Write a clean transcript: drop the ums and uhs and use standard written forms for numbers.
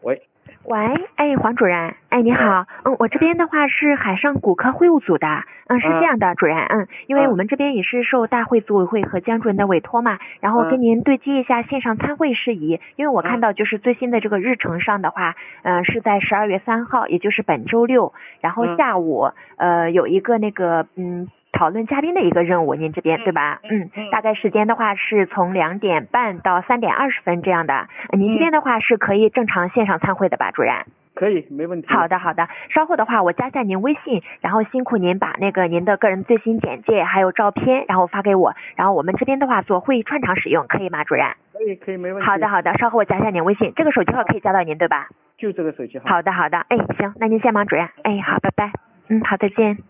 喂，哎，黄主任，哎，你好，我这边的话是海上骨科会务组的，是这样的，主任，因为我们这边也是受大会组委会和江主任的委托嘛，然后跟您对接一下线上参会事宜，因为我看到就是最新的这个日程上的话，是在12月3号，也就是本周六，然后下午，有一个那个，讨论嘉宾的一个任务，您这边对吧？大概时间的话是从2点半到3点20分这样的。您这边的话是可以正常线上参会的吧，主任？ 可以，没问题。 好的，稍后的话我加下您微信，然后辛苦您把那个您的个人最新简介还有照片，然后发给我，然后我们这边的话做会议串场使用，可以吗，主任？ 可以，没问题。 好的，稍后我加下您微信，这个手机号可以加到您对吧？ 就这个手机号。 好的，哎，行，那您先忙，主任。哎，好，拜拜。好，再见。